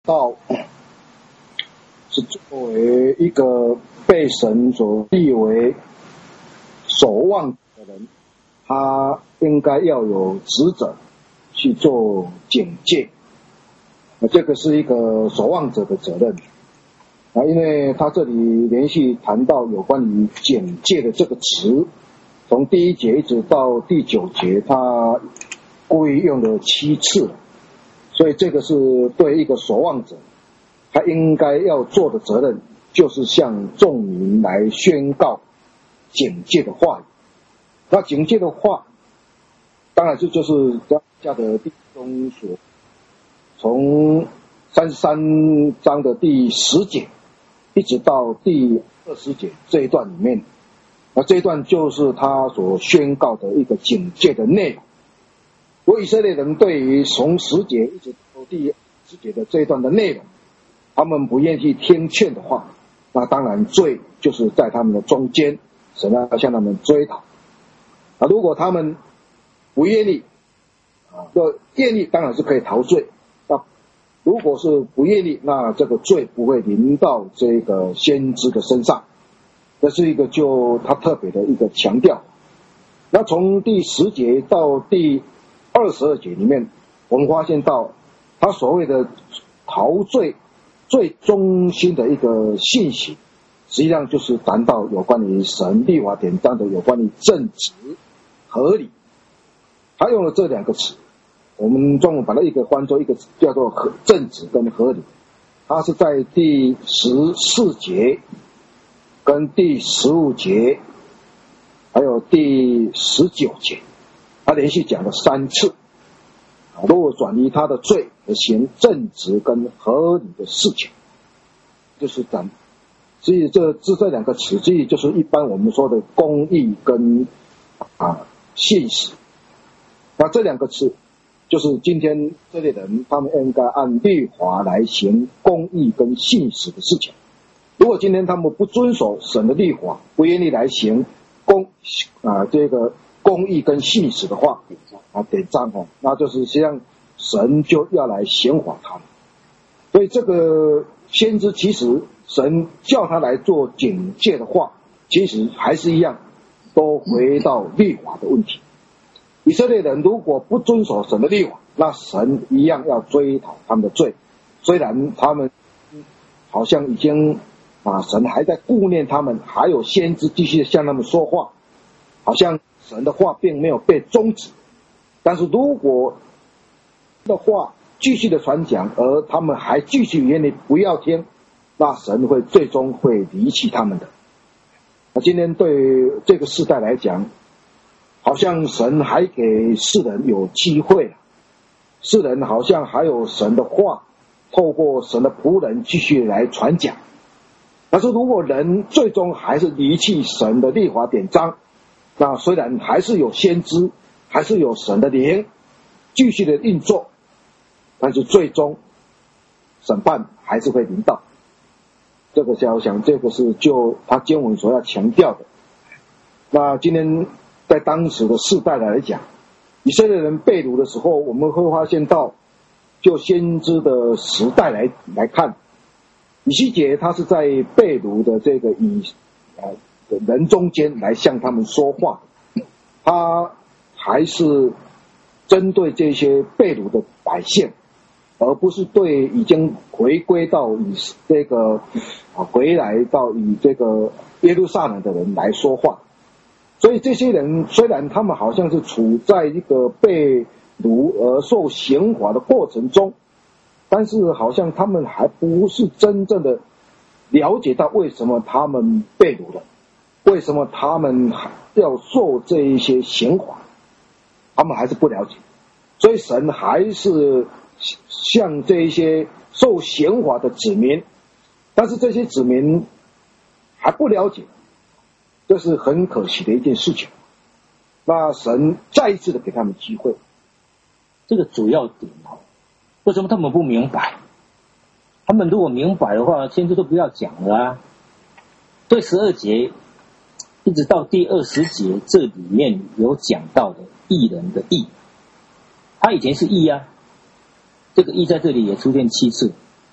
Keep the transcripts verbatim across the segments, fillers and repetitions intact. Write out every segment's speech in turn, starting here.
道是作为一个被神所立为守望的人，他应该要有职责去做警戒，这个是一个守望者的责任啊，因为他这里连续谈到有关于警戒的这个词，从第一节一直到第九节，他故意用了七次，所以这个是对一个守望者他应该要做的责任，就是向众民来宣告警戒的话语。那警戒的话，当然这就是加的弟兄所从三十三章的第十节一直到第二十节这一段里面，那这一段就是他所宣告的一个警戒的内容。如果以色列人对于从十节一直到第十节的这一段的内容，他们不愿意听劝的话，那当然罪就是在他们的中间，神要向他们追讨。啊，如果他们不愿意，啊，要愿意当然是可以逃罪。那如果是不愿意，那这个罪不会临到这个先知的身上。这是一个就他特别的一个强调。那从第十节到第二十二节里面，我们发现到他所谓的逃罪最中心的一个信息，实际上就是谈到有关于神律法典章的有关于正直合理。他用了这两个词，我们中文把它一个翻作一个叫做合正直跟合理。他是在第十四节跟第十五节还有第十九节，他连续讲了三次，如果转移他的罪而行正直跟合理的事情，就是讲，所以这这这两个词，所以就是一般我们说的公义跟啊信实。那这两个词，就是今天这类人他们应该按律法来行公义跟信实的事情。如果今天他们不遵守神的律法，不愿意来行公啊这个公义跟信实的话啊典章哦，那就是实际上神就要来刑罚他们。所以这个先知其实神叫他来做警戒的话，其实还是一样，都回到律法的问题。以色列人如果不遵守神的律法，那神一样要追讨他们的罪。虽然他们好像已经啊，神还在顾念他们，还有先知继续向他们说话，好像神的话并没有被终止。但是如果的话继续的传讲，而他们还继续愿意不要听，那神会最终会离弃他们的。那今天对这个世代来讲，好像神还给世人有机会，世人好像还有神的话，透过神的仆人继续来传讲。但是如果人最终还是离弃神的律法典章，那虽然还是有先知，还是有神的灵继续的运作，但是最终审判还是会临到。这个我想这个是就他经文所要强调的。那今天在当时的世代来讲，以色列人被掳的时候，我们会发现到就先知的时代来来看，以西结他是在被掳的这个以呃人中间来向他们说话，他还是针对这些被掳的百姓，而不是对已经回归到以这个啊回来到以这个耶路撒冷的人来说话。所以这些人虽然他们好像是处在一个被掳而受刑罚的过程中，但是好像他们还不是真正的了解到为什么他们被掳了，为什么他们要受这一些刑罚，他们还是不了解。所以神还是向这一些受刑罚的子民，但是这些子民还不了解，这是很可惜的一件事情。那神再一次的给他们机会。 这个主要点哦，为什么他们不明白？他们如果明白的话，先知都不要讲了啊。对十二节一直到第二十节，这里面有讲到的义人的义，他以前是义啊，这个义在这里也出现七次，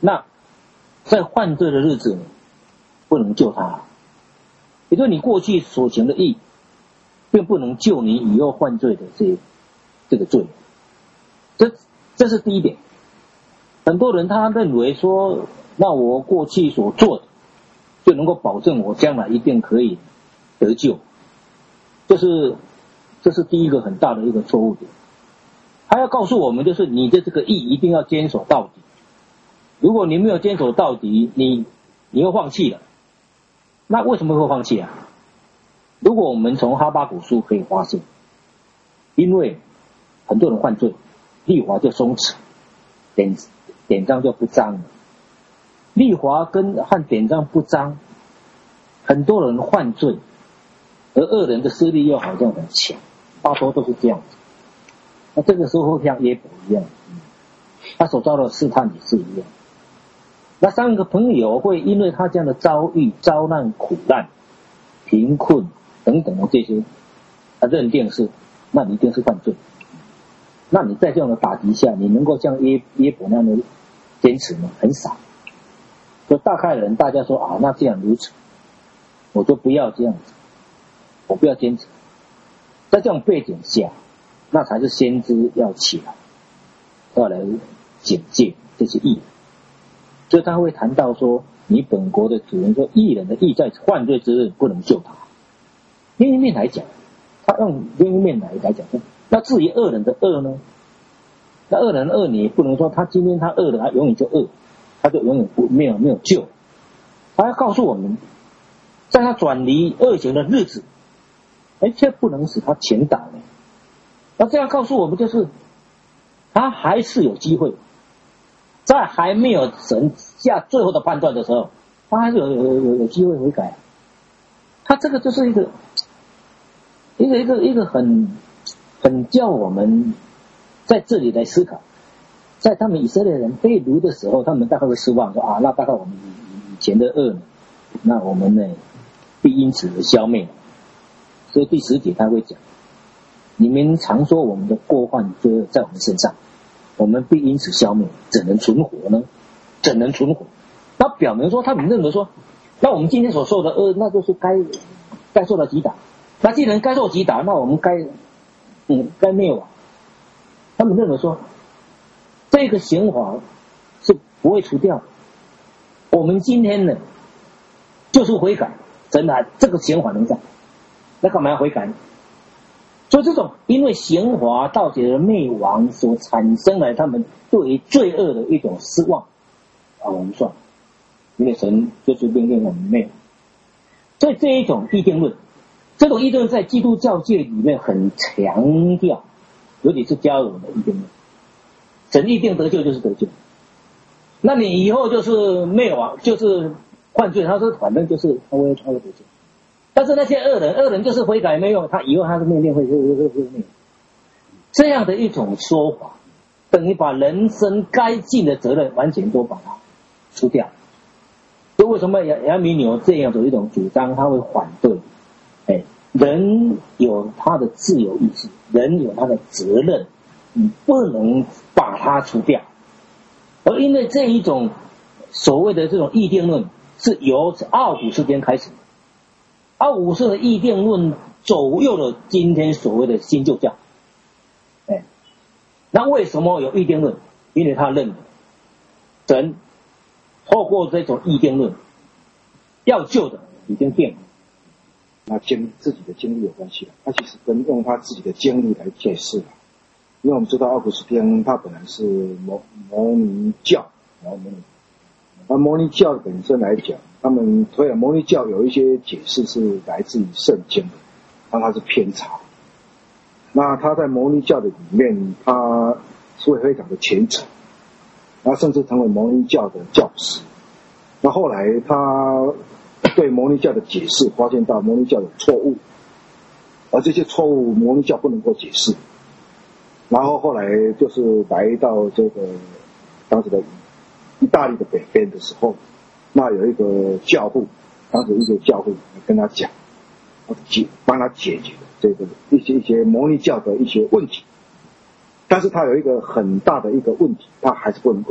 那在犯罪的日子不能救他，也就是你过去所行的义，并不能救你以后犯罪的这这个罪。这这是第一点。很多人他认为说，那我过去所做的就能够保证我将来一定可以得救，这是这是第一个很大的一个错误点。他要告诉我们，就是你的这个义一定要坚守到底。如果你没有坚守到底，你你又放弃了，那为什么会放弃啊？如果我们从哈巴谷书可以发现，因为很多人犯罪，律法就松弛，典典章就不彰了。律法跟和典章不彰，很多人犯罪，而恶人的势力又好像很强，大多都是这样子。那这个时候会像耶伯一样，他所遭的试探也是一样。那三个朋友会因为他这样的遭遇、遭难、苦难、贫困等等的这些，他认定是，那你一定是犯罪。那你在这样的打击下，你能够像耶耶伯那样的坚持吗？很少。所以大概人大家说啊，那这样如此，我就不要这样子，我不要坚持。在这种背景下，那才是先知要起来，要来警戒这些义人。所以他会谈到说，你本国的主人说，义人的义在犯罪之日不能救他。另一面来讲，他用另一面来来讲，那至于恶人的恶呢？那恶人的恶，你不能说他今天他恶了，他永远就恶，他就永远不没有没有救。他要告诉我们，在他转离恶行的日子，哎，却不能使他倾倒呢。那这样告诉我们，就是他还是有机会，在还没有神下最后的判断的时候，他还是有有有有机会悔改。他这个就是一个一个一个一个很很叫我们在这里来思考，在他们以色列人被掳的时候，他们大概会失望说啊，那大概我们以前的恶呢，那我们呢必因此而消灭。所以第十节他会讲，你们常说我们的过犯罪在我们身上，我们必因此消灭，怎能存活呢？怎能存活？那表明说他们认为说，那我们今天所受的恶，那就是该该受到击打。那既然该受击打，那我们该嗯该灭亡。他们认为说，这个刑罚是不会除掉的。我们今天呢，就是悔改，真的这个刑罚能在，那干嘛要悔改呢？所以这种因为刑罚盗贼的灭亡所产生了他们对于罪恶的一种失望啊，我们算了，因为神就是命令我们灭亡。所以这一种议定论，这种议定论在基督教界里面很强调，尤其是加尔文的议定论，神议定得救就是得救，那你以后就是灭亡，就是犯罪，他说反正就是他会他会得救。但是那些恶人，恶人就是悔改没用，他以后他的命令会会会会灭。这样的一种说法，等于把人生该尽的责任完全都把它除掉。所以为什么亚亚米纽这样的一种主张，他会反对？哎，人有他的自由意志，人有他的责任，你不能把它除掉。而因为这一种所谓的这种议定论，是由奥古斯丁开始的。奥古斯丁的议定论左右了今天所谓的新旧教。哎，那为什么有议定论？因为他认为神透过这种议定论要救的已经定了。 那经自己的经历有关系了，他其实跟用他自己的经历来解释了。因为我们知道奥古斯丁他本来是摩摩尼教，然后摩尼，而摩尼教本身来讲，他们推了摩尼教有一些解释是来自于圣经的，但它是偏差。那他在摩尼教的里面，他是非常的虔诚，然后甚至成为摩尼教的教师。那后来他对摩尼教的解释发现到摩尼教有错误，而这些错误摩尼教不能够解释。然后后来就是来到这个当时的意大利的北边的时候，那有一个教父，当时一个教父跟他讲，解帮他解决这个一些一些摩尼教的一些问题。但是他有一个很大的一个问题，他还是不能够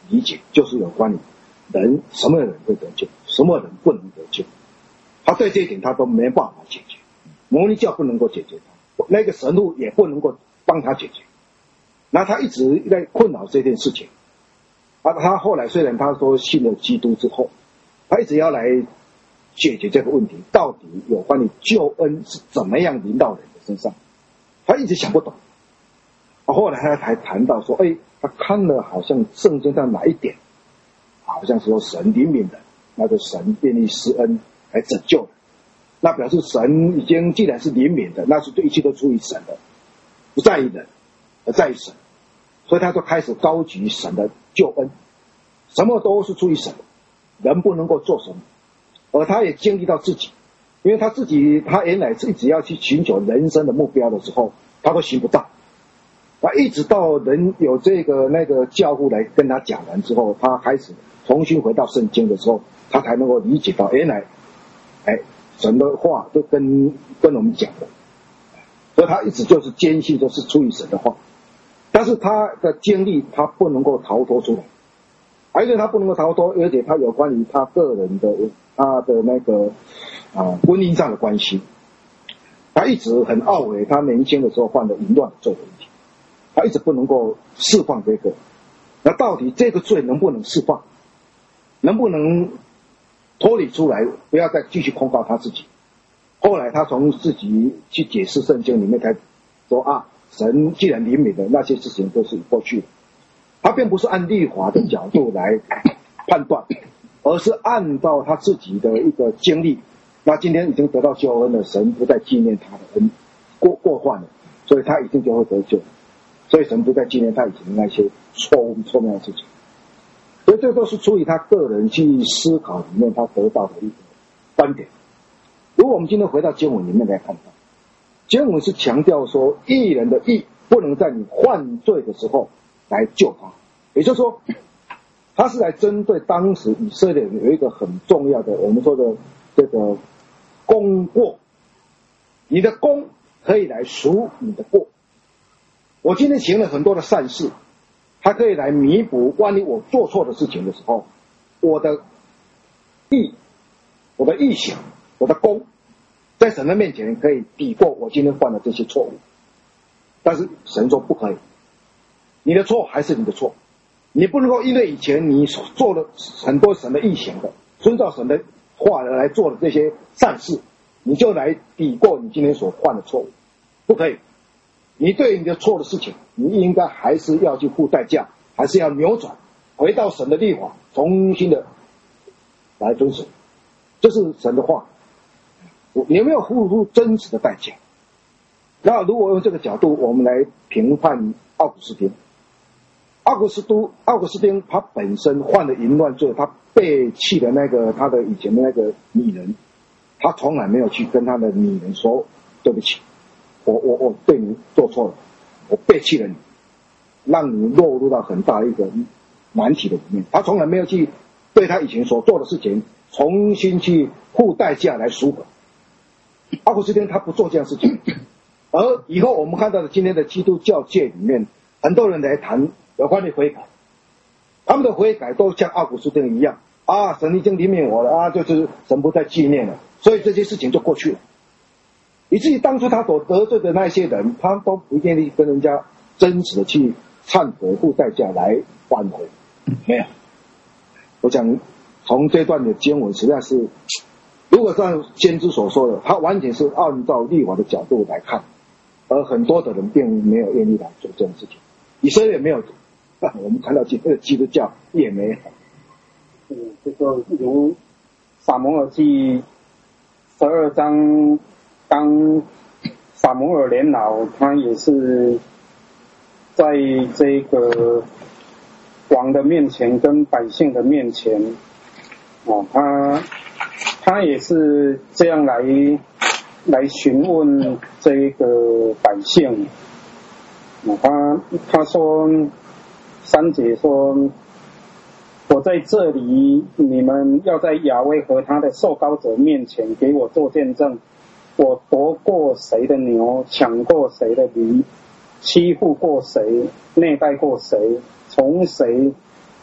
理解，就是有关于人什么人会得救，什么人不能得救。他对这一点他都没办法解决，摩尼教不能够解决他，那个神父也不能够帮他解决。那他一直在困扰这件事情。啊，他后来虽然他说信了基督之后，他一直要来解决这个问题，到底有关于救恩是怎么样临到人的身上，他一直想不懂。啊，后来他才谈到说，哎，他看了好像圣经上哪一点，好像是说神怜悯人，那就神愿意施恩来拯救人，那表示神已经既然是怜悯的，那是对一切都出于神的，不在于人，而在于神。所以他就开始高举神的救恩，什么都是出于神的，人不能够做什么。而他也经历到自己，因为他自己他原来自己要去寻求人生的目标的时候，他都寻不到。他一直到人有这个那个教父来跟他讲完之后，他开始重新回到圣经的时候，他才能够理解到原来哎神的话都跟跟我们讲的。所以他一直就是坚信都是出于神的话。但是他的经历他不能够逃脱出来，而且他不能够逃脱，而且他有关于他个人的他的那个啊婚姻上的关系，他一直很懊悔他年轻的时候犯了淫乱的罪的问题，他一直不能够释放这个。那到底这个罪能不能释放，能不能脱离出来，不要再继续控告他自己。后来他从自己去解释圣经里面才说啊，神既然怜悯的那些事情都是过去的，他并不是按律法的角度来判断，而是按照他自己的一个经历。那今天已经得到救恩了，神不再纪念他的恩过过患了，所以他一定就会得救。所以神不再纪念他以前的那些错误错谬的事情。所以这都是出于他个人去思考里面他得到的一个观点。如果我们今天回到经文里面来看到，经文是强调说，义人的义不能在你犯罪的时候来救他，也就是说，他是来针对当时以色列人有一个很重要的，我们说的这个功过，你的功可以来赎你的过。我今天行了很多的善事，它可以来弥补万一我做错的事情的时候，我的义，我的义行，我的功，在神的面前可以抵过我今天犯的这些错误。但是神说不可以，你的错还是你的错，你不能够因为以前你所做了很多神的义行的，遵照神的话来做的这些善事，你就来抵过你今天所犯的错误，不可以。你对你的错的事情，你应该还是要去付代价，还是要扭转，回到神的律法，重新的来遵守，这是神的话。你有没有付出真实的代价？那如果用这个角度，我们来评判奥古斯丁。奥古斯都奥古斯丁他本身犯了淫乱罪，他背弃了那个他的以前的那个女人，他从来没有去跟他的女人说对不起，我我我对你做错了，我背弃了你，让你落入到很大一个难题的里面。他从来没有去对他以前所做的事情重新去付代价来赎回。奥古斯丁他不做这样的事情。而以后我们看到的今天的基督教界里面，很多人来谈有关于悔改，他们的悔改都像奥古斯丁一样啊，神已经怜悯我了啊，就是神不再纪念了，所以这些事情就过去了。以至于当初他所得罪的那些人，他都不愿意跟人家真实的去忏悔付代价来挽回，没有。我讲从这段的经文实在是，如果像先知所说的，他完全是按照律法的角度来看，而很多的人并没有愿意来做这种事情。以色列没有，我们看到今天的基督教也没有。 嗯，这个如撒母耳记十二章，当撒母耳年老，他也是在这个王的面前跟百姓的面前，哦，他他也是这样来来询问这个百姓。他他说三节说，我在这里，你们要在亚威和他的受膏者面前给我做见证，我夺过谁的牛，抢过谁的驴，欺负过谁，虐待过谁，从谁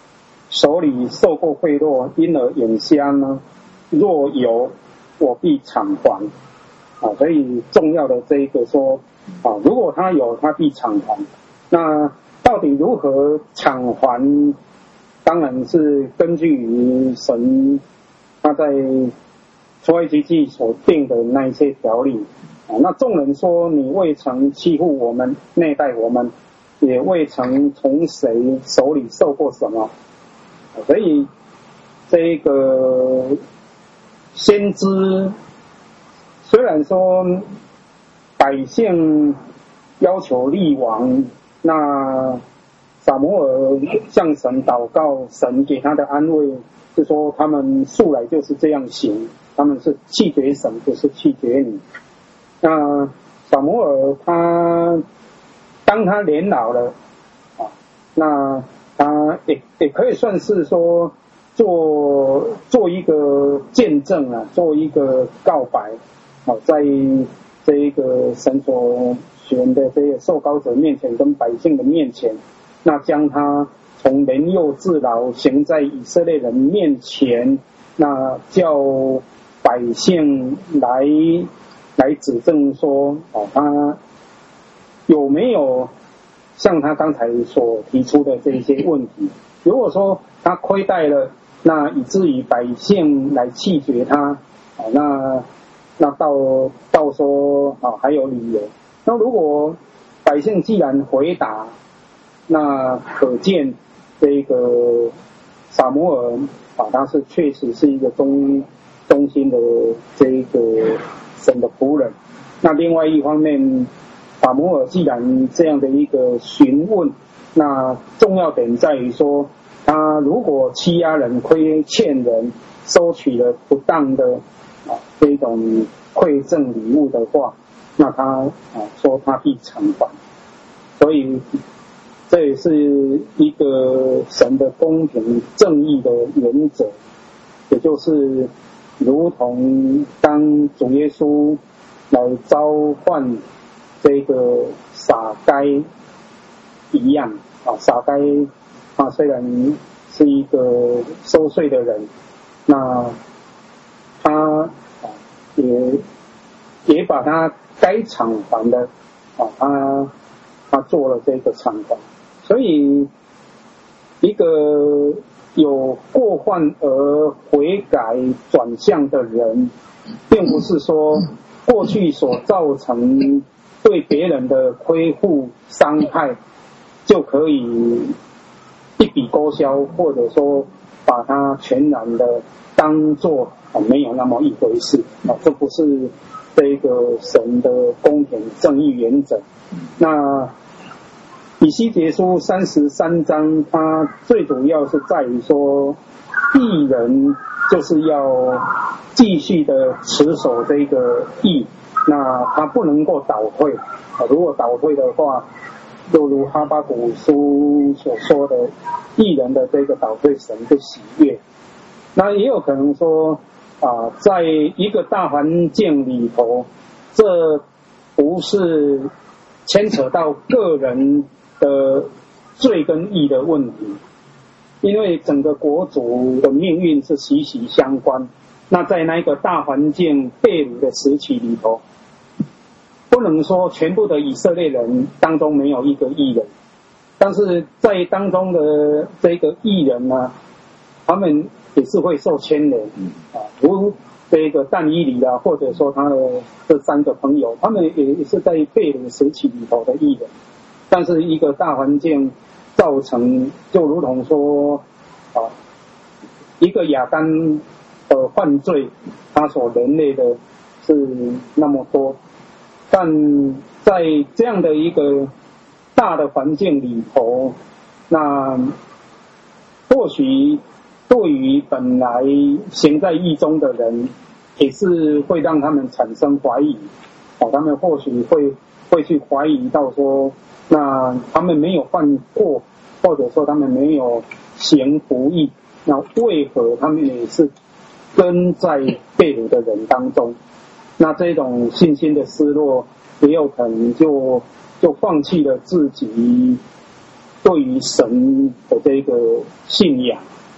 手里受过贿赂，因而眼瞎呢？若有，我必偿还。啊，所以重要的这一个说，啊，如果他有，他必偿还。那到底如何偿还？当然是根据于神他在出埃及记所定的那一些条例。啊，那众人说，你未曾欺负我们，虐待我们，也未曾从谁手里受过什么。所以这个先知虽然说百姓要求立王，那撒母耳向神祷告，神给他的安慰是说他们素来就是这样行，他们是弃绝神，不是弃绝你。那撒母耳他当他年老了啊，那他也也可以算是说做做一个见证啊，做一个告白啊，在这一个神所选的这些受膏者面前跟百姓的面前，那将他从年幼至老行在以色列人面前，那叫百姓来来指证说，哦，他有没有像他刚才所提出的这些问题？如果说他亏待了，那以至于百姓来弃绝他，哦，那那到到说啊，还有理由。那如果百姓既然回答，那可见这个撒母耳啊，他是确实是一个忠忠心的这个神的仆人。那另外一方面，撒母耳既然这样的一个询问，那重要点在于说，他如果欺压人、亏欠人、收取了不当的啊这种馈赠礼物的话，那他啊说他必偿还。所以这也是一个神的公平正义的原则，也就是如同当主耶稣来召唤这个撒该一样啊，撒该他虽然是一个收税的人，那他也也把他该偿还的啊，他他做了这个偿还。所以一个有过犯而悔改转向的人，并不是说过去所造成对别人的亏负伤害就可以一笔勾销，或者说把它全然的当作没有那么一回事啊，这不是这个神的公平正义原则。那以西结书三十三章，它最主要是在于说，义人就是要继续的持守这个义，那他不能够倒退。如果倒退的话，就如哈巴谷书所说的，义人的这个倒退，神不喜悦。那也有可能说啊，在一个大环境里头，这不是牵扯到个人的罪跟义的问题，因为整个国族的命运是息息相关。那在那个大环境被掳的时期里头，不能说全部的以色列人当中没有一个义人，但是在当中的这个义人呢，他们也是会受牵连啊，如这个但以理啊，或者说他的这三个朋友，他们也是在被掳时期里头的义人。但是一个大环境造成，就如同说啊，一个亚当的犯罪，他所连累的是那么多，但在这样的一个大的环境里头，那或许对于本来行在义中的人，也是会让他们产生怀疑，哦，他们或许会会去怀疑到说，那他们没有犯过，或者说他们没有行不义，那为何他们也是跟在被掳的人当中？那这种信心的失落，也有可能就就放弃了自己对于神的这个信仰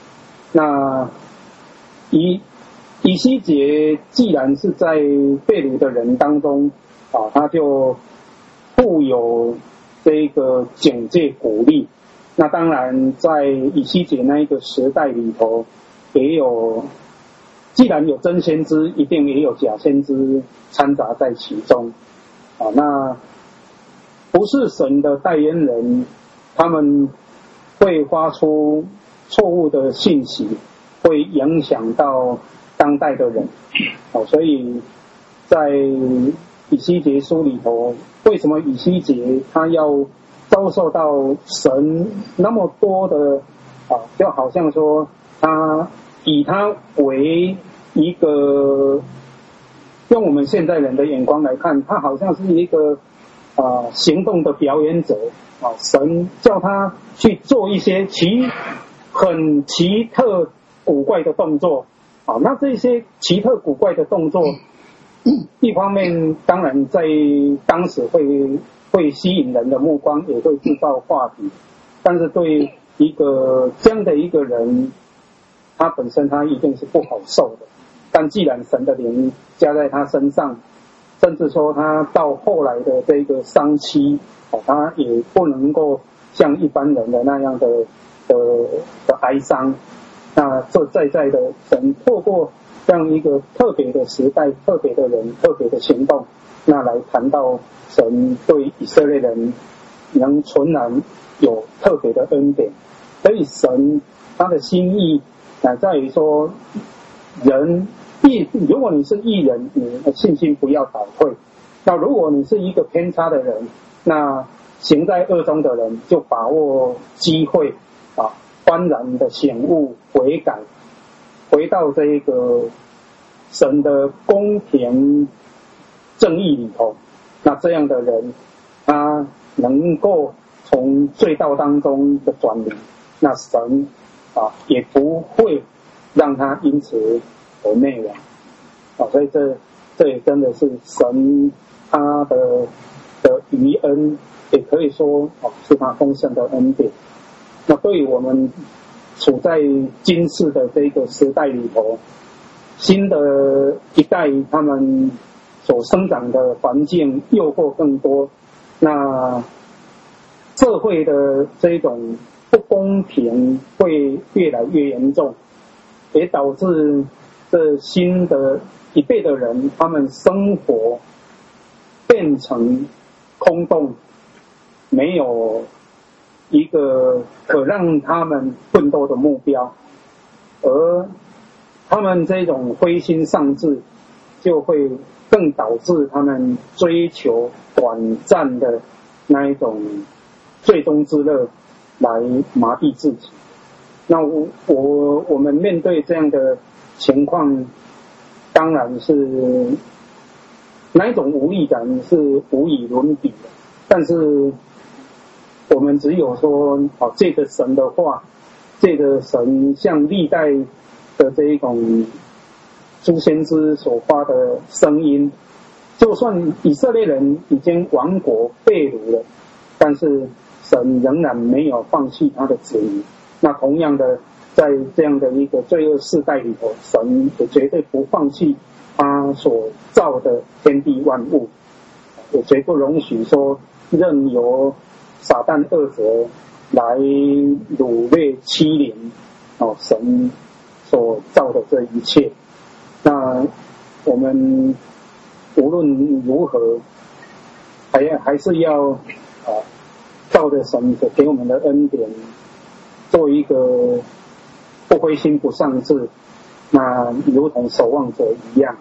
那以以西结既然是在被掳的人当中啊，他就富有这个警戒鼓励。那当然在以西结那一个时代里头，也有既然有真先知，一定也有假先知掺杂在其中啊。那不是神的代言人，他们会发出错误的信息，会影响到当代的人。哦，所以在以西结书里头，为什么以西结他要遭受到神那么多的啊，就好像说他以他为一个，用我们现代人的眼光来看，他好像是一个啊行动的表演者啊，神叫他去做一些奇很奇特古怪的动作啊，那这些奇特古怪的动作，一方面当然在当时会会吸引人的目光，也会制造话题，但是对一个这样的一个人，他本身他一定是不好受的。但既然神的灵加在他身上，甚至说他到后来的这个丧期，他也不能够像一般人的那样的的的哀伤。那这在在的神透过这样一个特别的时代、特别的人、特别的行动，那来谈到神对以色列人能纯然有特别的恩典。所以神他的心意乃在于说，人义，如果你是义人，你的信心不要倒退；那如果你是一个偏差的人，那行在恶中的人就把握机会啊，幡然的醒悟悔改，回到这个神的公平正义里头。那这样的人，他能够从罪道当中的转离，那神啊也不会让他因此而灭亡啊。所以这这也真的是神他的的余恩，也可以说啊是他丰盛的恩典。那对于我们处在今世的这个时代里头，新的一代他们所生长的环境诱惑更多，那社会的这种不公平会越来越严重，也导致这新的一辈的人，他们生活变成空洞，没有一个可让他们奋斗的目标，而他们这种灰心丧志，就会更导致他们追求短暂的那一种最终之乐，来麻痹自己。那我我我们面对这样的情况，当然是那一种无力感是无以伦比的。但是我们只有说，哦，借着神的话，借着神像历代的这一种诸先知所发的声音，就算以色列人已经亡国被掳了，但是神仍然没有放弃他的子民。那同样的，在这样的一个罪恶世代里头，神也绝对不放弃他所造的天地万物，也绝不容许说任由撒旦恶者来掳掠欺凌哦神所造的这一切。那我们无论如何，还要还是要啊，照着神所给我们的恩典，做一个不灰心不丧志，那如同守望者一样。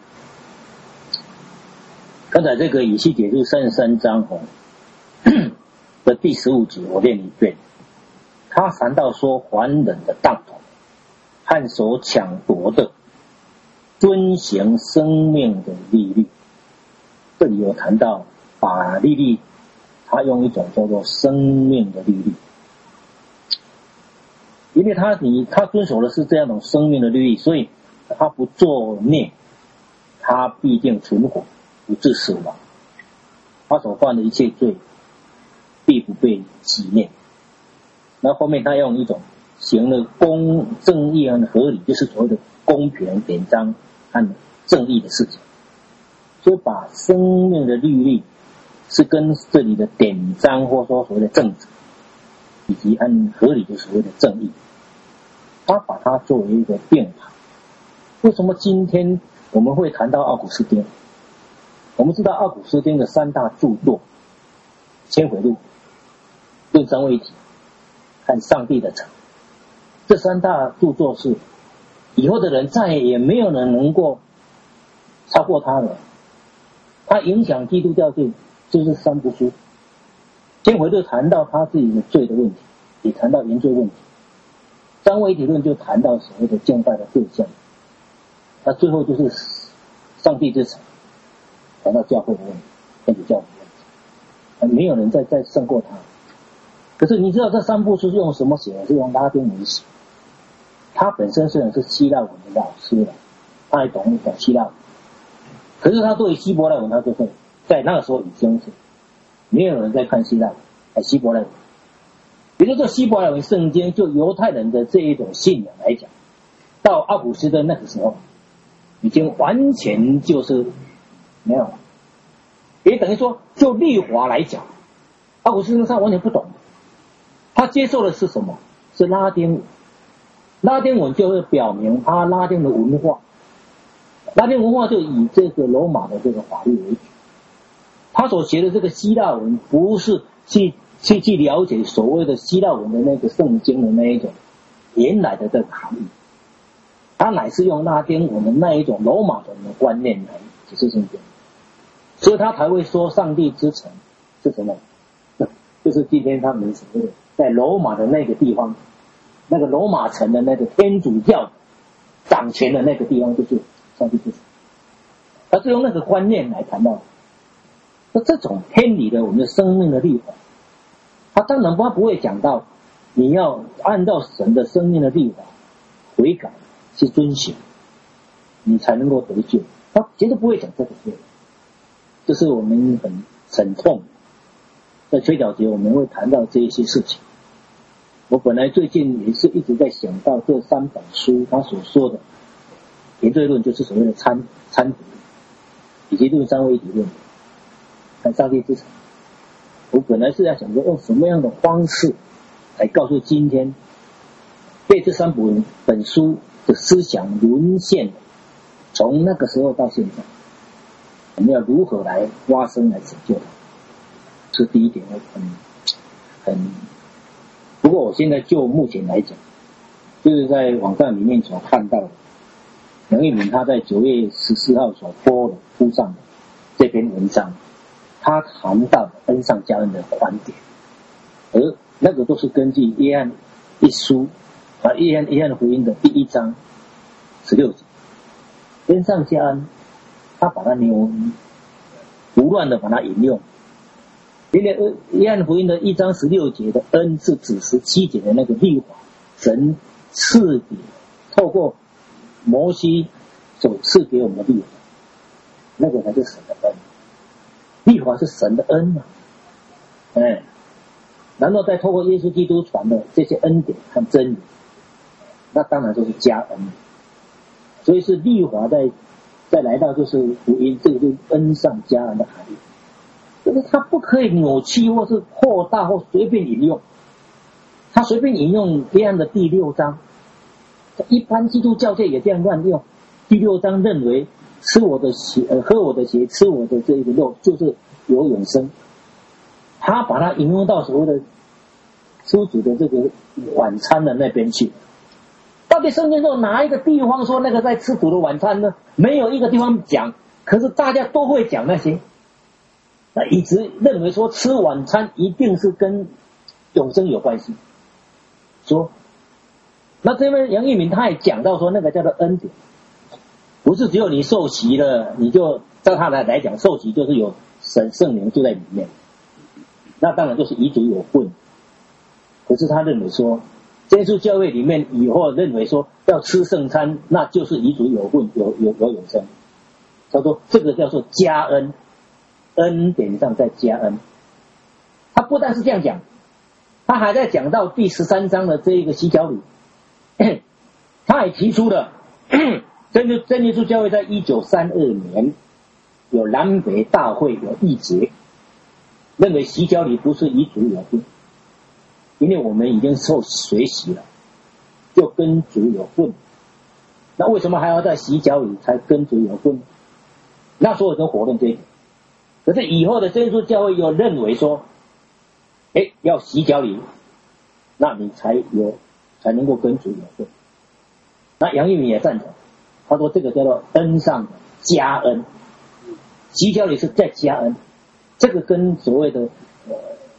刚才这个以西结书三十三章哦的第十五节，我念一遍。他谈到说，还人的当头和所抢夺的，遵行生命的律例。这里有谈到把律例，他用一种叫做生命的律例，因为他你他遵守的是这样一种生命的律例，所以他不作孽，他必定存活，不致死亡。他所犯的一切罪，必不被纪念。那后面他用一种行了公正义和合理，就是所谓的公平、典章和正义的事情。所以把生命的律例是跟这里的典章或说所谓的正直，以及按合理的所谓的正义，他把它作为一个变法。为什么今天我们会谈到奥古斯丁？我们知道奥古斯丁的三大著作：千回录、论三位一体和上帝的城。这三大著作是以后的人再也没有人能够超过他了。他影响基督教就就是三部书。千回录谈到他自己的罪的问题，也谈到原罪问题。三位一体论就谈到所谓的敬拜的对象。那最后就是上帝之城，谈到教会的问题，跟教会的问题，没有人再再胜过他。可是你知道这三部书是用什么写的？是用拉丁文写。他本身虽然是希腊文的老师了，他还懂讲希腊文，可是他对希伯来文他就会在那个时候已经是没有人在看希腊文，哎，希伯来文。也就是说，希伯来文圣经就犹太人的这一种信仰来讲，到奥古斯丁那个时候，已经完全就是没有了。也等于说，就律法来讲，奥古斯丁他完全不懂，他接受的是什么？是拉丁文。拉丁文就会表明他拉丁的文化，拉丁文化就以这个罗马的这个法律为主。他所学的这个希腊文不是去去去了解所谓的希腊文的那个圣经的那一种原来的这个含义，他乃是用拉丁文的那一种罗马人的观念来解释圣经，所以他才会说上帝之城是什么？就是今天他们所谓的在罗马的那个地方，那个罗马城的那个天主教掌权的那个地方，就是上帝之城。他是用那个观念来谈到的。那这种偏离了我们的生命的律法，他当然他不会讲到你要按照神的生命的律法悔改去遵循，你才能够得救。他绝对不会讲这个事。这是我们很沉痛，在吹角节我们会谈到这一些事情。我本来最近也是一直在想到这三本书他所说的原罪论，就是所谓的参参读，以及论三位一体论和上帝之城。我本来是在想说用什么样的方式来告诉今天被这三本本书的思想沦陷，从那个时候到现在，我们要如何来发声来拯救它，是第一点。我很很不过我现在就目前来讲，就是在网站里面所看到的杨一敏他在九月十四号所播的铺上的这篇文章，他谈到恩上加恩的观点，而那个都是根据约翰一书啊，约翰约翰福音的第一章十六节，恩上加恩，他把它牛胡乱的把它引用。因为约翰福音的一章十六节的恩是指十七节的那个律法，神赐给透过摩西所赐给我们的律法，那个才是神的恩。律法是神的恩嘛，哎，然后再透过耶稣基督传的这些恩典和真理，那当然就是加恩。所以是律法再再来到就是福音，这个就是恩上加恩的含义。就是他不可以扭曲或是扩大或随便引用，他随便引用约翰的第六章，一般基督教界也这样乱用。第六章认为吃我的血、呃、喝我的血、吃我的这个肉就是有永生，他把它引用到所谓的初主的这个晚餐的那边去。到底圣经中哪一个地方说那个在吃主的晚餐呢？没有一个地方讲，可是大家都会讲那些。那一直认为说吃晚餐一定是跟永生有关系，说那这边杨一鸣他也讲到说那个叫做恩典，不是只有你受洗了你就照他来来讲受洗就是有神圣灵住在里面，那当然就是遗嘱有份。可是他认为说耶稣教会里面以后认为说要吃圣餐那就是遗嘱有份，有有有永生，他说这个叫做加恩，恩典上再加恩。他不但是这样讲，他还在讲到第十三章的这一个洗脚礼， 他还提出了真耶真耶稣教会在一九三二年有南北大会有议决，认为洗脚礼不是与主有份，因为我们已经受水洗了，就跟主有份。那为什么还要在洗脚礼才跟主有份？那所有人都否认这一点。可是以后的真耶稣教会又认为说，哎，要洗脚礼，那你才有才能够跟主有份。那杨玉敏也赞成，他说这个叫做恩上的加恩，洗脚礼是在加恩，这个跟所谓的呃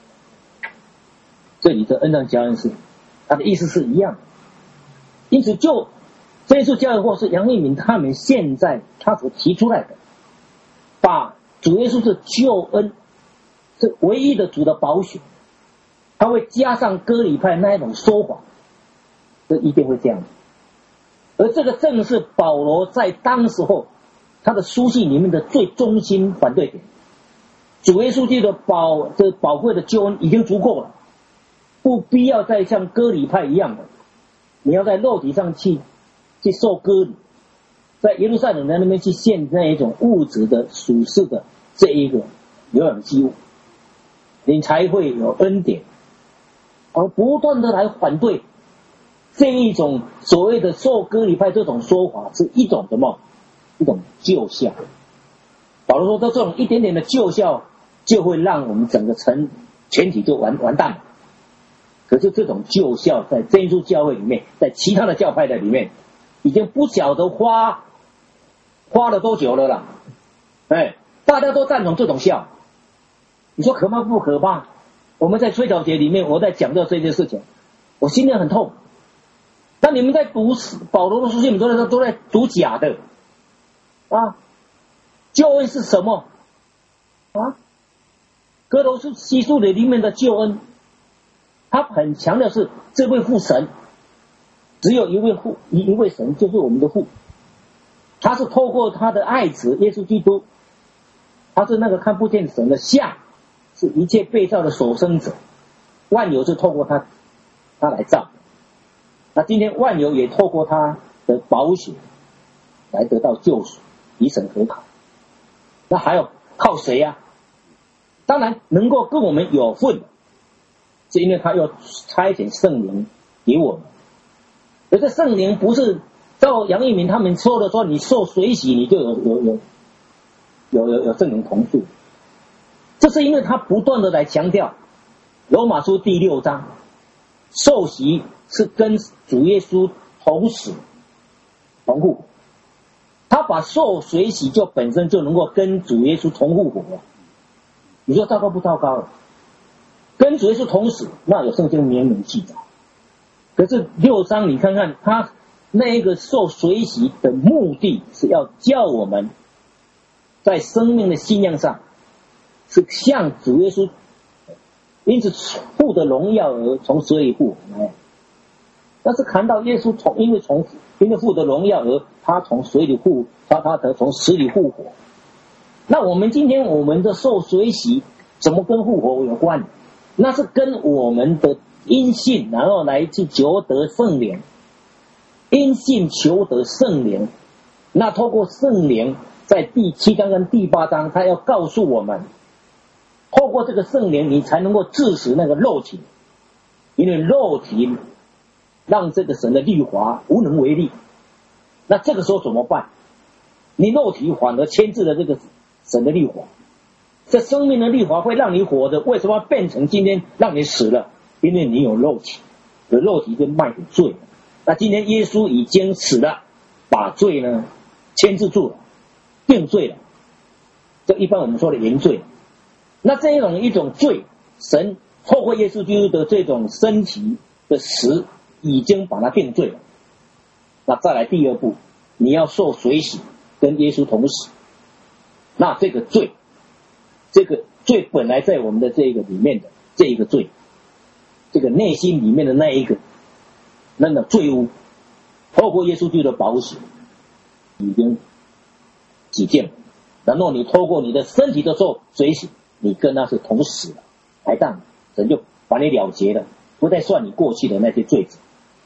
这里的恩上加恩是他的意思是一样的。因此就真耶稣教会或是杨玉敏他们现在他所提出来的，把主耶稣是救恩，是唯一的主的宝血，他会加上割礼派那一种说法，这一定会这样子。而这个正是保罗在当时候他的书信里面的最中心反对点。主耶稣基督的宝这宝贵的救恩已经足够了，不必要再像割礼派一样的，你要在肉体上去去受割礼，在耶路撒冷在那边去献那一种物质的属世的这一个有氧机物，你才会有恩典。而不断的来反对这一种所谓的受割礼派这种说法，是一种什么？一种旧效。保罗说到这种一点点的旧效，就会让我们整个成全体就完完蛋了。可是这种旧效在真耶稣教会里面，在其他的教派的里面，已经不晓得花花了多久了啦。哎，大家都赞同这种效，你说可怕不可怕？我们在吹角节里面，我在讲到这件事情，我心里很痛。那你们在读保罗的书信，你们都在都在读假的啊！救恩是什么啊？哥罗西书里面的救恩，他很强调是这位父神，只有一位父，一一位神就是我们的父，他是透过他的爱子耶稣基督，他是那个看不见神的像，是一切被造的所生者，万有是透过他他来造。那今天万有也透过他的宝血来得到救赎，与神和好。那还有靠谁呀、啊？当然能够跟我们有份，是因为他要差遣圣灵给我们。而这圣灵不是照杨玉明他们说的说，你受水洗你就有有有有有有圣灵同住。这是因为他不断的来强调罗马书第六章，受洗是跟主耶稣同死同复活，他把受水洗就本身就能够跟主耶稣同复活了。你说糟糕不糟糕了？跟主耶稣同死，那有圣经明明记载。可是六章你看看，他那一个受水洗的目的是要叫我们在生命的信仰上是像主耶稣，因此父的荣耀而从死里复活。但是谈到耶稣从因为从因为父的荣耀而他从水里复他他得从死里复活。那我们今天我们的受水洗怎么跟复活有关？那是跟我们的因信然后来去求得圣灵，因信求得圣灵。那透过圣灵在第七章跟第八章他要告诉我们，透过这个圣灵你才能够治死那个肉体，因为肉体让这个神的律法无能为力。那这个时候怎么办？你肉体反而牵制了这个神的律法，这生命的律法会让你活着，为什么变成今天让你死了？因为你有肉体，有肉体就卖给罪了。那今天耶稣已经死了，把罪呢牵制住了，定罪了，这一般我们说的原罪。那这种一种罪，神透过耶稣基督的这种身体的死已经把它定罪了。那再来第二步，你要受水洗，跟耶稣同死。那这个罪，这个罪本来在我们的这个里面的这一个罪，这个内心里面的那一个那个罪污，透过耶稣基督的宝血已经洗净了。然后你透过你的身体的受水洗，你跟他是同死了，排档，神就把你了结了，不再算你过去的那些罪责。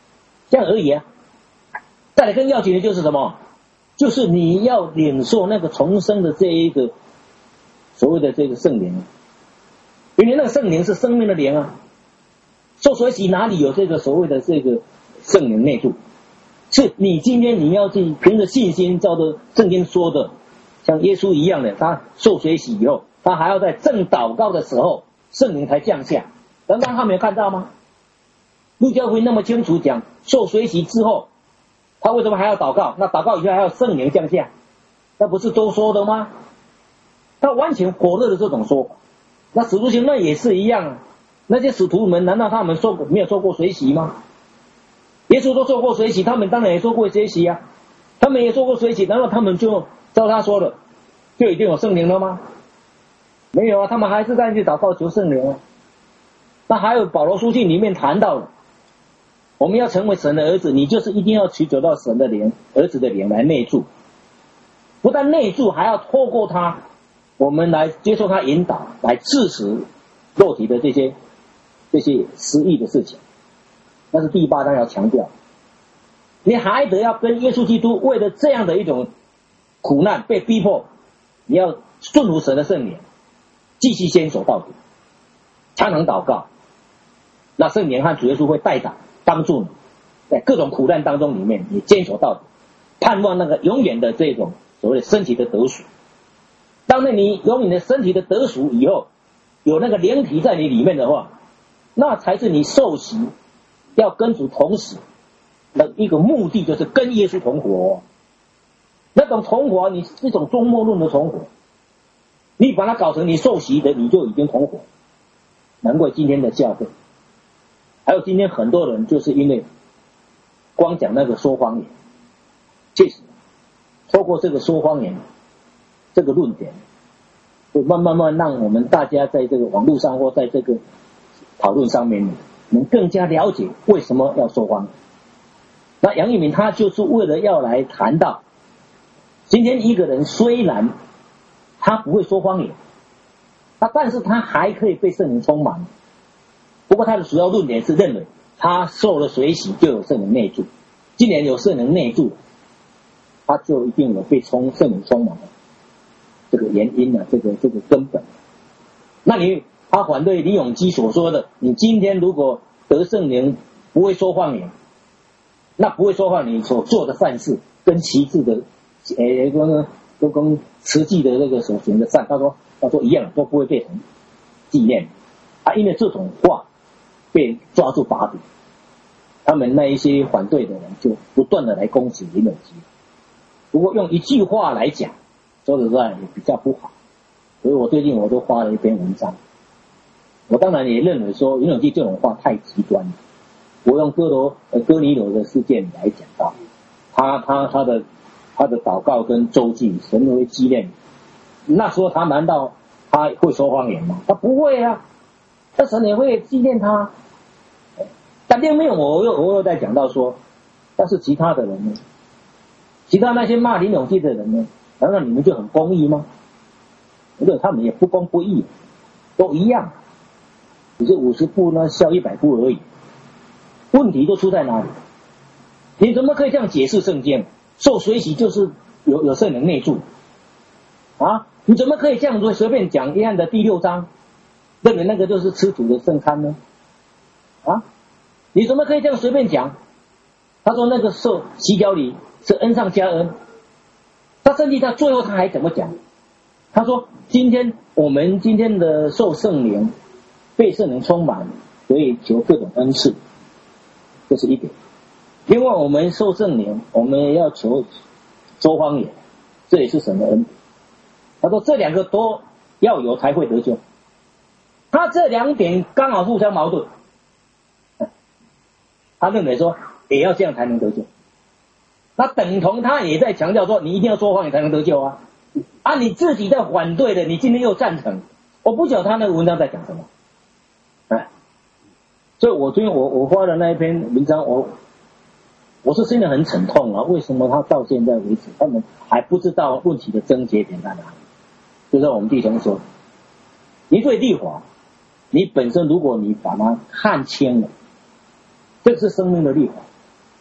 这样而已啊。再来更要紧的就是什么？就是你要领受那个重生的这一个所谓的这个圣灵，因为那个圣灵是生命的灵啊。受水洗哪里有这个所谓的这个圣灵内住？是你今天你要去凭着信心，照着圣经说的，像耶稣一样的，他受水洗以后，他还要在正祷告的时候，圣灵才降下。刚刚他没有看到吗？路加福音那么清楚讲，受水洗之后，他为什么还要祷告？那祷告以后还要圣灵降下，那不是都说的吗？他完全否认了这种说法。那使徒行传也是一样啊，那些使徒们难道他们受没有受过水洗吗？耶稣都受过水洗，他们当然也受过水洗啊。他们也受过水洗，难道他们就照他说的就一定有圣灵了吗？没有啊，他们还是在去祷告求圣灵啊。那还有保罗书信里面谈到的，我们要成为神的儿子，你就是一定要祈求到神的灵，儿子的灵来内住，不但内住，还要透过他，我们来接受他引导，来制止肉体的这些这些失意的事情。那是第八章要强调，你还得要跟耶稣基督为了这样的一种苦难被逼迫，你要顺服神的圣灵，继续坚守到底，常常祷告。那圣灵和主耶稣会带导帮助你，在各种苦难当中里面，你坚守到底，盼望那个永远的这种所谓的身体的得赎。当那你永远的身体的得赎以后，有那个灵体在你里面的话，那才是你受洗要跟主同死的一个目的，就是跟耶稣同活。那种同活，你这种终末论的同活，你把它搞成你受洗的，你就已经同活。难怪今天的教会，还有今天很多人就是因为光讲那个说方言，确实透过这个说方言这个论点，会慢慢慢让我们大家在这个网络上或在这个讨论上面能更加了解为什么要说方言。那杨玉敏他就是为了要来谈到，今天一个人虽然他不会说方言，他但是他还可以被圣灵充满。不过他的主要论点是认为他受了水洗就有圣灵内住，既然有圣灵内住，他就一定有被充圣灵充满的这个原因啊，这个这个根本。那你他反对李永基所说的，你今天如果得圣灵不会说方言，那不会说话，你所做的善事跟旗帜的诶跟跟跟实际的那个所行的善，他说他说一样，都不会被人纪念啊，因为这种话被抓住把柄，他们那一些反对的人就不断的来攻击林永基。不过用一句话来讲，说实在也比较不好，所以我最近我都发了一篇文章。我当然也认为说林永基这种话太极端了。我用哥罗呃哥尼流的事件来讲到，他他他的他的祷告跟周记，神会纪念。那时候他难道他会说方言吗？他不会啊，那神也会纪念他。但另一面我又我又在讲到说，但是其他的人呢？其他那些骂林永基的人呢？难道你们就很公义吗？不对，他们也不公不义，都一样，只是五十步呢笑一百步而已。问题都出在哪里？你怎么可以这样解释圣经？受水洗就是有有圣灵内住啊？你怎么可以这样子随便讲约翰的第六章，认为那个就是吃主的圣餐呢？啊？你怎么可以这样随便讲？他说那个受洗脚礼是恩上加恩，他甚至到最后他还怎么讲？他说今天我们今天的受圣灵，被圣灵充满，所以求各种恩赐。这是一点。另外我们受圣灵，我们也要求说方言，这也是神的恩典。他说这两个都要有才会得救，他这两点刚好互相矛盾。他认为说也要这样才能得救，那等同他也在强调说你一定要说方言才能得救啊！啊，你自己在反对的，你今天又赞成，我不晓得他那个文章在讲什么。哎，所以我最近我我发的那一篇文章，我我是真的很沉痛啊！为什么他到现在为止，他们还不知道问题的症结点在哪里？就是我们弟兄说，你对律法，你本身如果你把它看清了，这是生命的律法，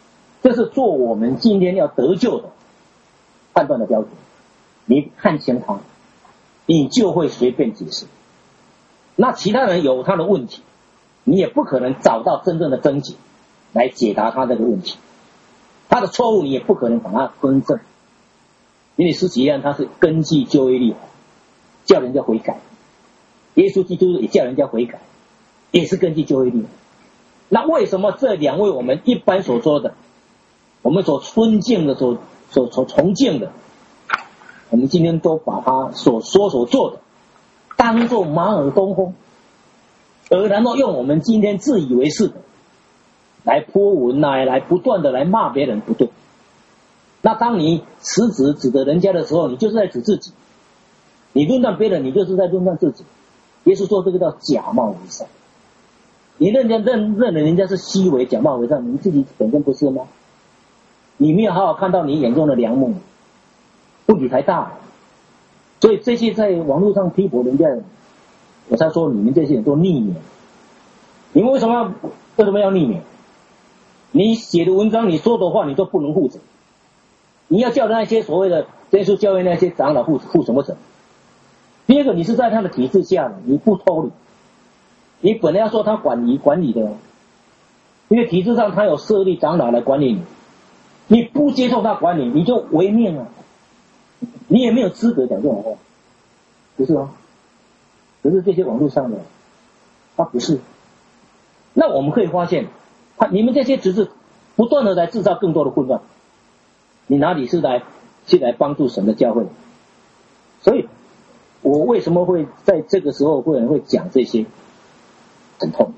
这是做我们今天要得救的判断的标准。你看清他，你就会随便解释。那其他人有他的问题，你也不可能找到真正的症结来解答他这个问题。他的错误你也不可能把它更正。因为施洗约翰他是根据旧约律法叫人家悔改，耶稣基督也叫人家悔改，也是根据旧约律法。那为什么这两位我们一般所说的，我们所尊敬的、所所所崇敬的，我们今天都把他所说所做的当作马耳东风，而然后用我们今天自以为是的来泼文来来不断的来骂别人，不对。那当你辞职指责人家的时候，你就是在指自己；你论断别人，你就是在论断自己。耶稣说这个叫假冒为善。你认人认认了人家是虚伪假冒为善，你自己本身不是吗？你没有好好看到你眼中的梁木，问题太大了。所以这些在网络上批驳人家的，我才说你们这些人都匿名。你们为什么要为什么要匿名？你写的文章，你说的话，你都不能负责。你要叫那些所谓的耶稣教会那些长老负负什么责？第二个，你是在他的体制下的，你不脱离。你本来要说他管理管理的，因为体制上他有设立长老来管理你，你不接受他管理，你就违命了，你也没有资格讲这种话，不是吗？可是这些网络上的，他不是。那我们可以发现，他你们这些只是不断的来制造更多的混乱。你哪里是来是来帮助神的教会？所以我为什么会在这个时候会会讲这些，很痛。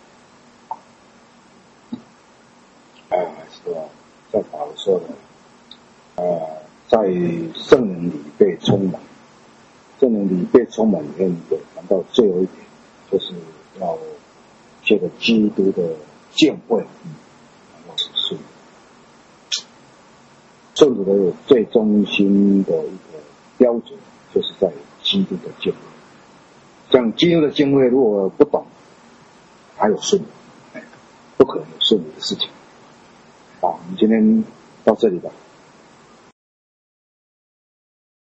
啊，是啊，像保罗说的，啊，在圣灵里被充满，圣灵里被充满里面有谈到最后一点，就是要借着基督的见会，然后是圣徒的最中心的一个标准，就是在基督的见会。像基督的见会，如果不懂，还有顺利，不可能有顺利的事情。好，我们今天到这里吧。